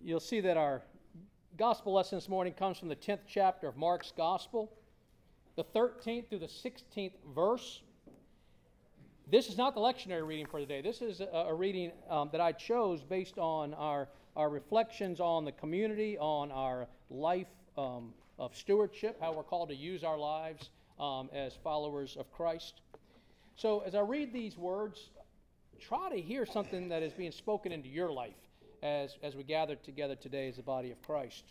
You'll see that our gospel lesson this morning comes from the 10th chapter of Mark's gospel, the 13th through the 16th verse. This is not the lectionary reading for today. This is a reading that I chose based on our reflections on the community, on our life of stewardship, how we're called to use our lives as followers of Christ. So as I read these words, try to hear something that is being spoken into your life as we gather together today as the body of Christ.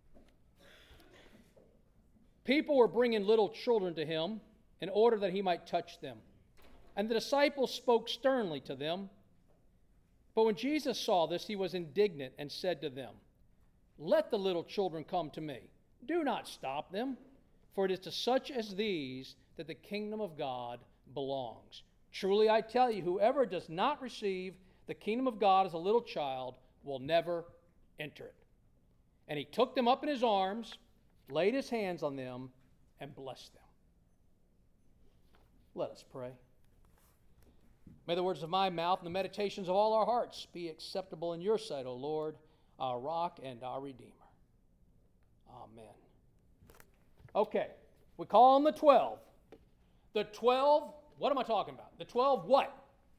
People were bringing little children to him in order that he might touch them. And the disciples spoke sternly to them. But when Jesus saw this, he was indignant and said to them, "Let the little children come to me. Do not stop them, for it is to such as these that the kingdom of God belongs. Truly I tell you, whoever does not receive the kingdom of God as a little child will never enter it." And he took them up in his arms, laid his hands on them, and blessed them. Let us pray. May the words of my mouth and the meditations of all our hearts be acceptable in your sight, O Lord, our rock and our Redeemer. Amen. Okay, we call them the 12. The 12, what am I talking about? The 12 what?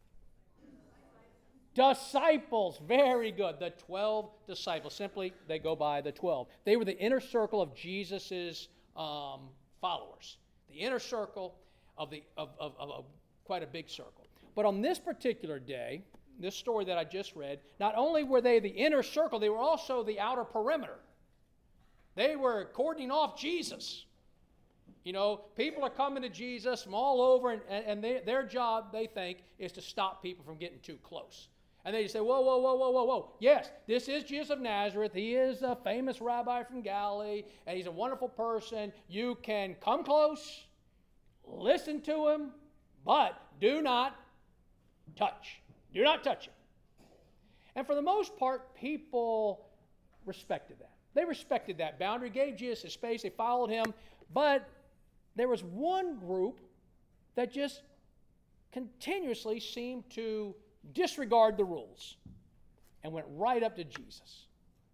Disciples. Very good. The 12 disciples. Simply, they go by the 12. They were the inner circle of Jesus' followers. The inner circle of quite a big circle. But on this particular day, this story that I just read, not only were they the inner circle, they were also the outer perimeter. They were cordoning off Jesus. You know, people are coming to Jesus from all over, and their job, they think, is to stop people from getting too close. And they say, whoa, whoa, whoa, whoa, whoa, whoa. Yes, this is Jesus of Nazareth. He is a famous rabbi from Galilee, and he's a wonderful person. You can come close, listen to him, but do not touch. Do not touch him. And for the most part, people respected that. They respected that boundary, gave Jesus his space, they followed him, but there was one group that just continuously seemed to disregard the rules and went right up to Jesus.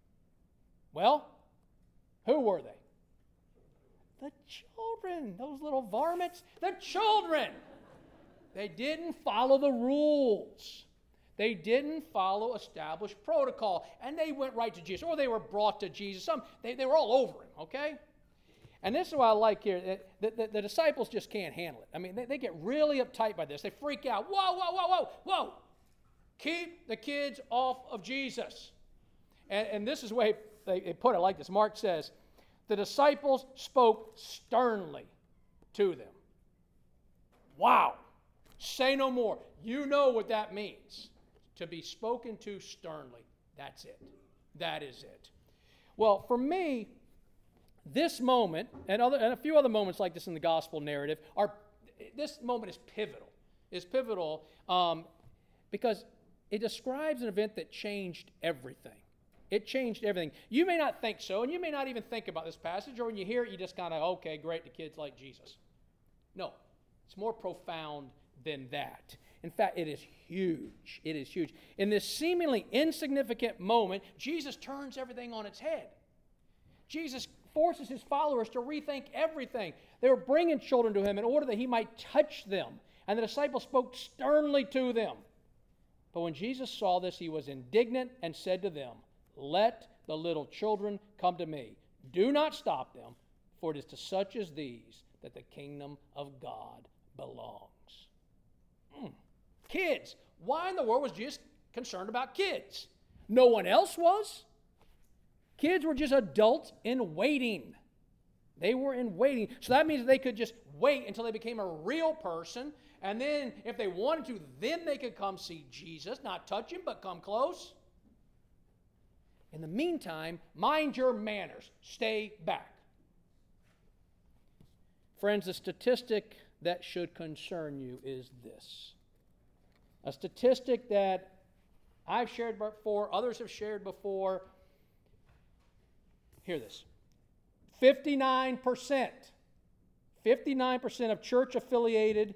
Well, who were they? The children, those little varmints, the children. They didn't follow the rules. They didn't follow established protocol, and they went right to Jesus, or they were brought to Jesus. They were all over him, okay? And this is what I like here. The disciples just can't handle it. I mean, they get really uptight by this. They freak out. Whoa, whoa, whoa, whoa, whoa. Keep the kids off of Jesus. And this is the way they put it like this. Mark says, the disciples spoke sternly to them. Wow. Say no more. You know what that means. To be spoken to sternly. That's it. That is it. Well, for me, this moment, and a few other moments like this in the gospel narrative, this moment is pivotal. It's pivotal because it describes an event that changed everything. It changed everything. You may not think so, and you may not even think about this passage, or when you hear it, you just kind of, okay, great, the kids like Jesus. No, it's more profound than that. In fact, it is huge. It is huge. In this seemingly insignificant moment, Jesus turns everything on its head. Jesus forces his followers to rethink everything. They were bringing children to him in order that he might touch them, and the disciples spoke sternly to them. But when Jesus saw this, he was indignant and said to them, "Let the little children come to me. Do not stop them, for it is to such as these that the kingdom of God belongs." Kids. Why in the world was Jesus concerned about kids? No one else was. Kids were just adults in waiting. They were in waiting. So that means they could just wait until they became a real person. And then if they wanted to, then they could come see Jesus. Not touch him, but come close. In the meantime, mind your manners. Stay back. Friends, the statistic that should concern you is this. A statistic that I've shared before, others have shared before. Hear this. 59% of church-affiliated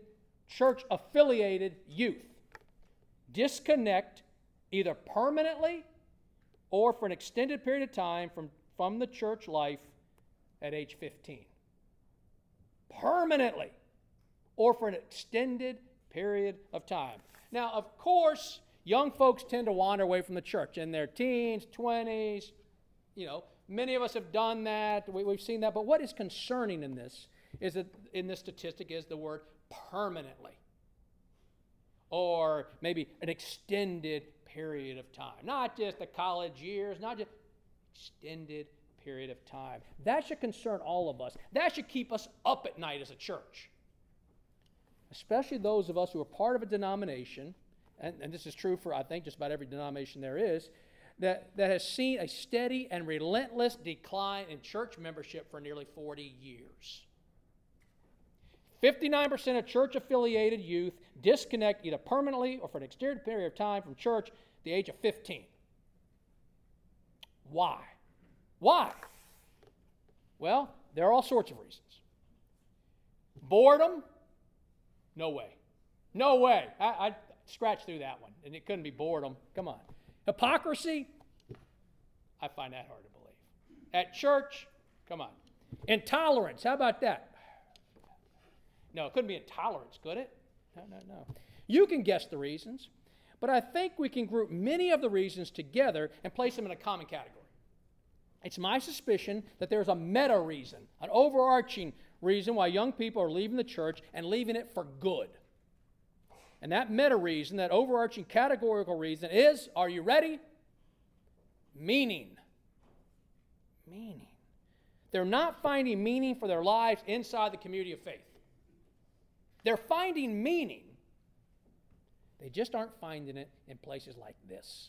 youth disconnect either permanently or for an extended period of time from the church life at age 15. Permanently, or for an extended period of time. Now, of course, young folks tend to wander away from the church in their teens, 20s. Many of us have done that. We've seen that. But what is concerning in this is that in this statistic is the word permanently, or maybe an extended period of time. Not just the college years, not just extended period of time. That should concern all of us. That should keep us up at night as a church. Especially those of us who are part of a denomination, and this is true for, I think, just about every denomination there is, that has seen a steady and relentless decline in church membership for nearly 40 years. 59% of church-affiliated youth disconnect either permanently or for an extended period of time from church at the age of 15. Why? Why? Well, there are all sorts of reasons. Boredom? No way. No way. I scratched through that one, and it couldn't be boredom. Come on. Hypocrisy? I find that hard to believe. At church? Come on. Intolerance? How about that? No, it couldn't be intolerance, could it? No. You can guess the reasons, but I think we can group many of the reasons together and place them in a common category. It's my suspicion that there's a meta reason, an overarching reason why young people are leaving the church and leaving it for good. And that meta reason, that overarching categorical reason is, are you ready? Meaning. Meaning. They're not finding meaning for their lives inside the community of faith. They're finding meaning. They just aren't finding it in places like this.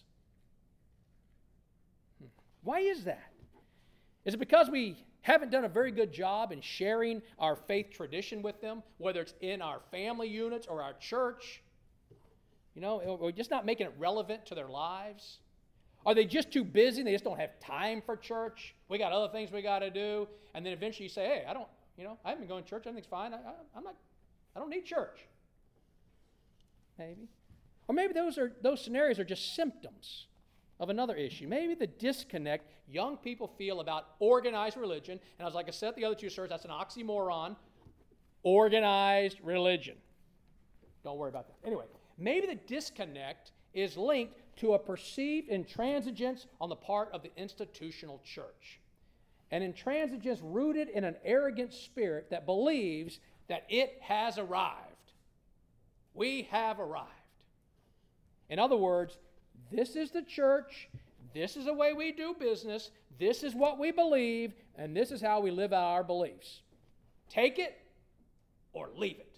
Why is that? Is it because we haven't done a very good job in sharing our faith tradition with them, whether it's in our family units or our church? We're just not making it relevant to their lives? Are they just too busy and they just don't have time for church? We got other things we got to do. And then eventually you say, hey, I haven't been going to church. Everything's fine. I don't need church. Maybe. Or maybe those scenarios are just symptoms of another issue. Maybe the disconnect young people feel about organized religion, and like I said at the other two sermons, that's an oxymoron. Organized religion. Don't worry about that. Anyway, maybe the disconnect is linked to a perceived intransigence on the part of the institutional church. An intransigence rooted in an arrogant spirit that believes that it has arrived. We have arrived. In other words, this is the church, this is the way we do business, this is what we believe, and this is how we live out our beliefs. Take it or leave it.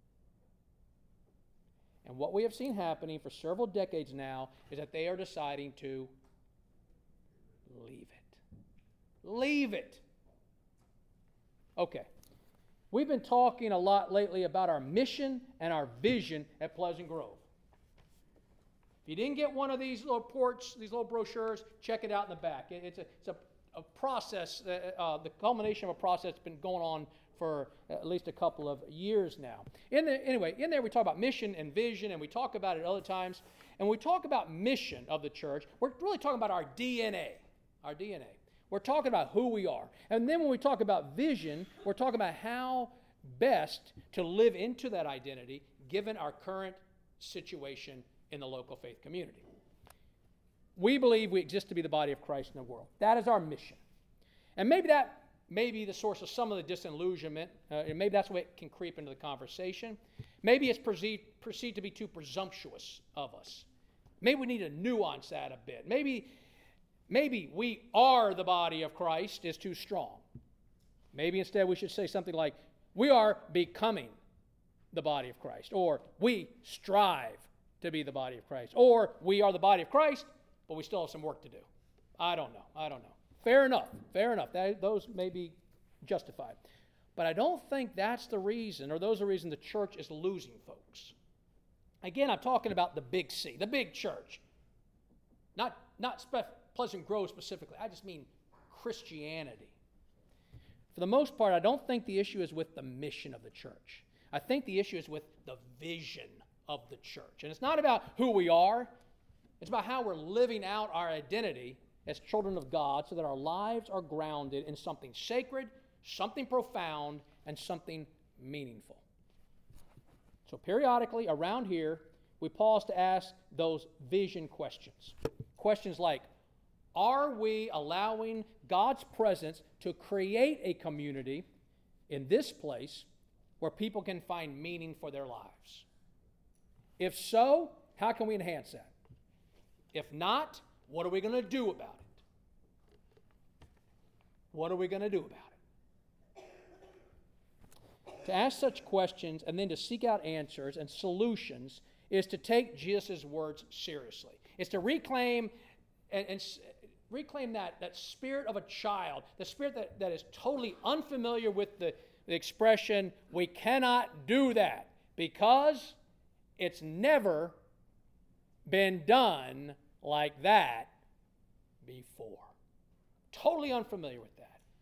And what we have seen happening for several decades now is that they are deciding to leave it. Leave it. Okay. We've been talking a lot lately about our mission and our vision at Pleasant Grove. If you didn't get one of these little reports, these little brochures, check it out in the back. It's a process, the culmination of a process that's been going on for at least a couple of years now. In there we talk about mission and vision, and we talk about it other times. And when we talk about mission of the church, we're really talking about our DNA. Our DNA. We're talking about who we are. And then when we talk about vision, we're talking about how best to live into that identity given our current situation in the local faith community. We believe we exist to be the body of Christ in the world. That is our mission. And maybe that may be the source of some of the disillusionment, and maybe that's the way it can creep into the conversation. Maybe it's perceived to be too presumptuous of us. Maybe we need to nuance that a bit. Maybe we are the body of Christ is too strong. Maybe instead we should say something like, we are becoming the body of Christ, or we strive to be the body of Christ, or we are the body of Christ, but we still have some work to do. I don't know. Fair enough. Those may be justified. But I don't think that's the reason, or those are the reasons the church is losing folks. Again, I'm talking about the big C, the big church. Not Pleasant Grove specifically. I just mean Christianity. For the most part, I don't think the issue is with the mission of the church. I think the issue is with the vision of the church. And it's not about who we are. It's about how we're living out our identity as children of God so that our lives are grounded in something sacred, something profound, and something meaningful. So periodically around here, we pause to ask those vision questions. Questions like, are we allowing God's presence to create a community in this place where people can find meaning for their lives? If so, how can we enhance that? If not, what are we going to do about it? What are we going to do about it? To ask such questions and then to seek out answers and solutions is to take Jesus' words seriously. It's to reclaim that spirit of a child, the spirit that is totally unfamiliar with the expression, we cannot do that because it's never been done like that before. Totally unfamiliar with that.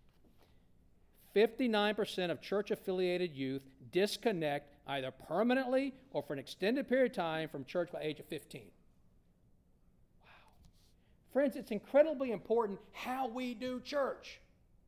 59% of church-affiliated youth disconnect either permanently or for an extended period of time from church by age of 15. Wow. Friends, it's incredibly important how we do church.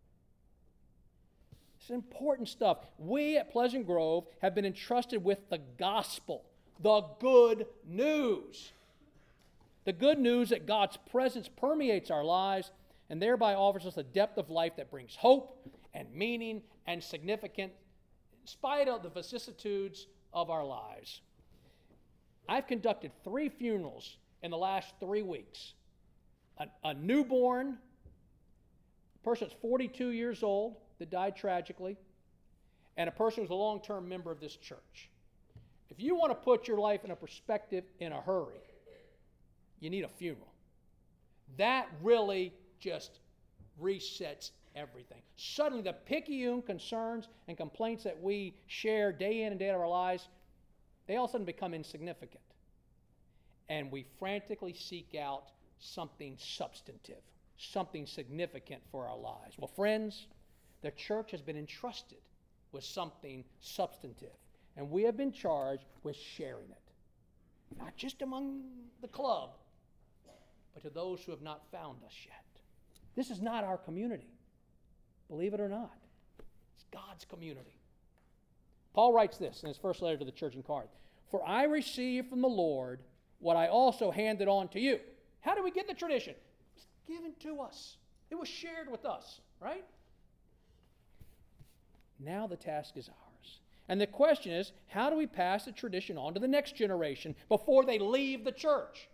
It's important stuff. We at Pleasant Grove have been entrusted with the gospel, the good news. The good news that God's presence permeates our lives and thereby offers us a depth of life that brings hope and meaning and significance in spite of the vicissitudes of our lives. I've conducted 3 funerals in the last 3 weeks. A newborn, a person that's 42 years old that died tragically, and a person who's a long-term member of this church. If you want to put your life in a perspective in a hurry, you need a funeral. That really just resets everything. Suddenly, the picayune concerns and complaints that we share day in and day out of our lives, they all of a sudden become insignificant. And we frantically seek out something substantive, something significant for our lives. Well, friends, the church has been entrusted with something substantive, and we have been charged with sharing it. Not just among the club, but to those who have not found us yet. This is not our community, believe it or not. It's God's community. Paul writes this in his first letter to the church in Corinth. For I received from the Lord what I also handed on to you. How do we get the tradition? It's given to us. It was shared with us, right? Now the task is ours. And the question is, how do we pass the tradition on to the next generation before they leave the church?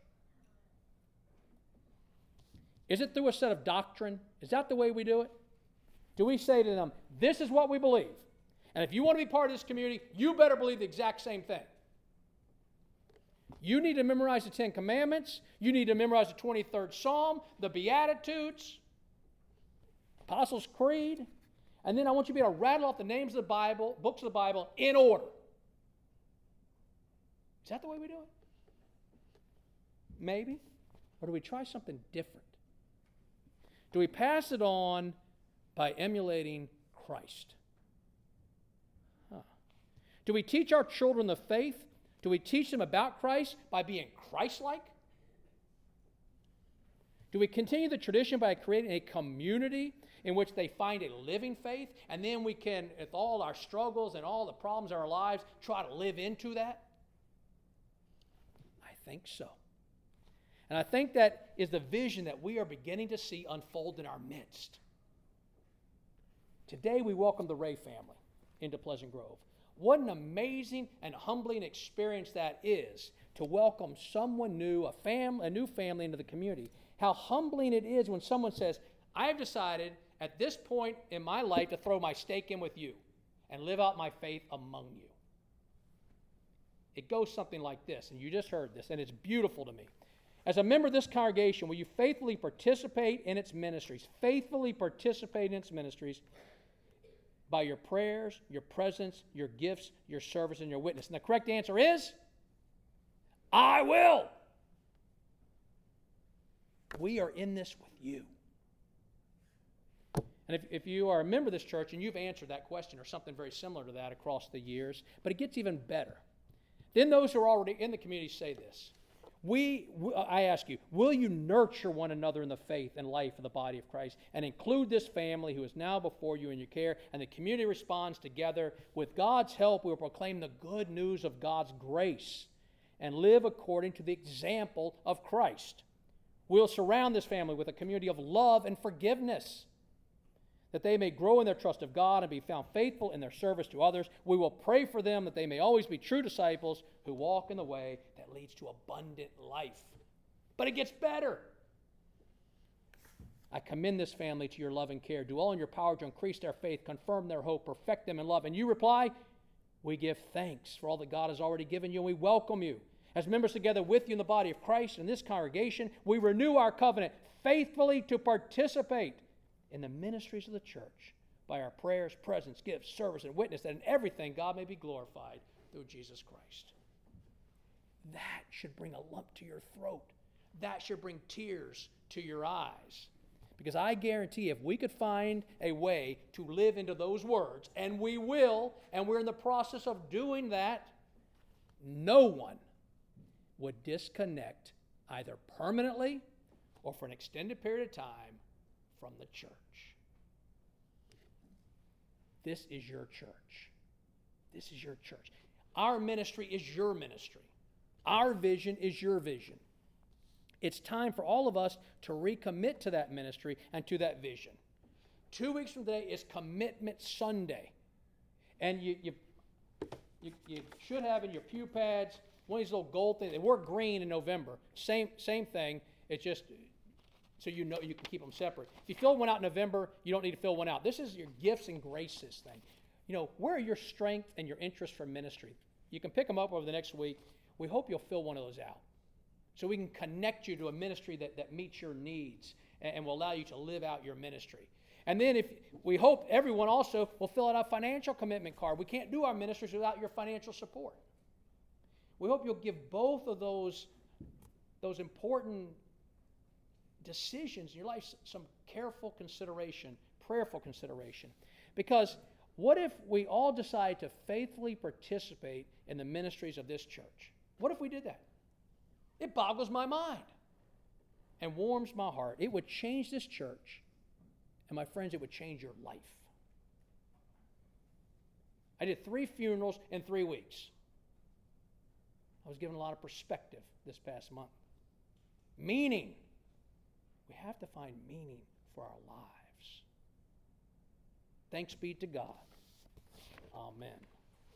Is it through a set of doctrine? Is that the way we do it? Do we say to them, this is what we believe, and if you want to be part of this community, you better believe the exact same thing? You need to memorize the 10 Commandments. You need to memorize the 23rd Psalm, the Beatitudes, Apostles' Creed, and then I want you to be able to rattle off the names of the Bible, books of the Bible, in order. Is that the way we do it? Maybe. Or do we try something different? Do we pass it on by emulating Christ? Do we teach our children the faith? Do we teach them about Christ by being Christ-like? Do we continue the tradition by creating a community in which they find a living faith, and then we can, with all our struggles and all the problems of our lives, try to live into that? I think so. And I think that is the vision that we are beginning to see unfold in our midst. Today we welcome the Ray family into Pleasant Grove. What an amazing and humbling experience that is to welcome someone new, a new family into the community. How humbling it is when someone says, I've decided at this point in my life to throw my stake in with you and live out my faith among you. It goes something like this, and you just heard this, and it's beautiful to me. As a member of this congregation, will you faithfully participate in its ministries? Faithfully participate in its ministries by your prayers, your presence, your gifts, your service, and your witness. And the correct answer is, I will. We are in this with you. And if you are a member of this church and you've answered that question or something very similar to that across the years, but it gets even better. Then those who are already in the community say this. I ask you, will you nurture one another in the faith and life of the body of Christ and include this family who is now before you in your care, and the community responds together? With God's help, we will proclaim the good news of God's grace and live according to the example of Christ. We'll surround this family with a community of love and forgiveness, that they may grow in their trust of God and be found faithful in their service to others. We will pray for them that they may always be true disciples who walk in the way that leads to abundant life. But it gets better. I commend this family to your love and care. Do all in your power to increase their faith, confirm their hope, perfect them in love. And you reply, we give thanks for all that God has already given you, and we welcome you. As members together with you in the body of Christ in this congregation, we renew our covenant faithfully to participate in the ministries of the church by our prayers, presence, gifts, service, and witness, that in everything God may be glorified through Jesus Christ. That should bring a lump to your throat. That should bring tears to your eyes. Because I guarantee if we could find a way to live into those words, and we will, and we're in the process of doing that, no one would disconnect either permanently or for an extended period of time from the church. This is your church. This is your church. Our ministry is your ministry. Our vision is your vision. It's time for all of us to recommit to that ministry and to that vision. 2 weeks from today is Commitment Sunday. And you should have in your pew pads one of these little gold things. They were green in November. Same thing. It's just so you know you can keep them separate. If you fill one out in November, you don't need to fill one out. This is your gifts and graces thing. You know, where are your strength and your interest for ministry? You can pick them up over the next week. We hope you'll fill one of those out so we can connect you to a ministry that meets your needs and will allow you to live out your ministry. And then we hope everyone also will fill out a financial commitment card. We can't do our ministries without your financial support. We hope you'll give both of those important decisions in your life some careful consideration, prayerful consideration. Because what if we all decide to faithfully participate in the ministries of this church? What if we did that? It boggles my mind and warms my heart. It would change this church, and my friends, it would change your life. I did 3 funerals in 3 weeks. I was given a lot of perspective this past month. Meaning. We have to find meaning for our lives. Thanks be to God. Amen.